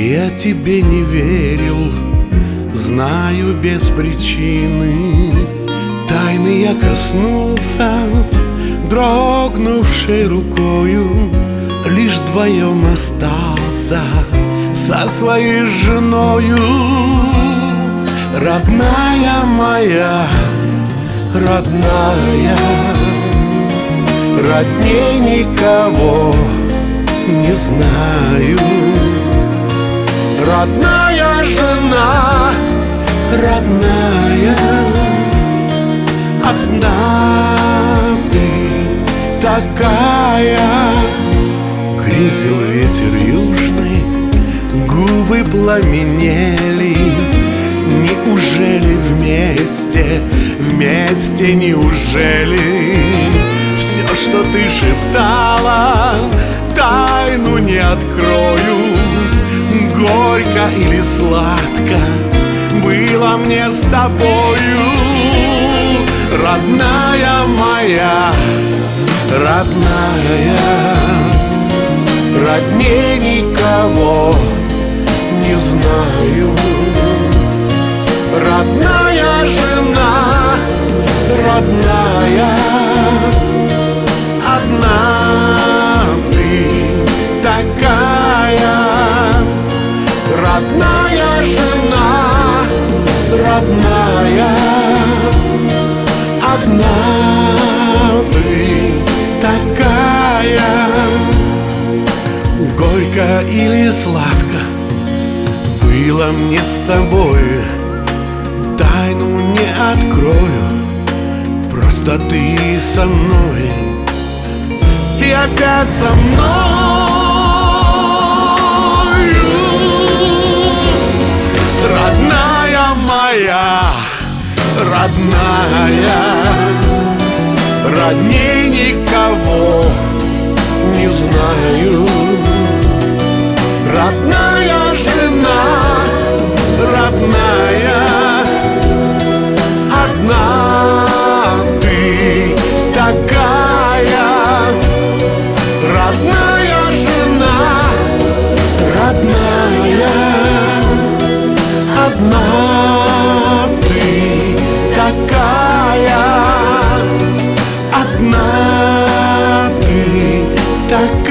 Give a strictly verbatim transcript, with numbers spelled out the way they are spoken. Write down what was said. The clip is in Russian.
Я тебе не верил, знаю без причины. Тайны я коснулся дрогнувшей рукою. Лишь вдвоем остался со своей женою. Родная моя, родная, родней никого не знаю. Родная жена, родная, одна ты такая. Грезил ветер южный, губы пламенели. Неужели вместе, вместе неужели? Все, что ты шептала, тайну не открою. Горько или сладко было мне с тобою. Родная моя, родная, родней никого не знаю. Родная жена, родная, одна ты такая. Родная жена, родная, одна ты такая. Горько или сладко было мне с тобой, тайну не открою. Просто ты со мной, ты опять со мною. Родная моя, родная, родней никого не знаю. Родная жена, родная, одна ты такая. Родная жена, родная, одна ты такая. Одна ты такая.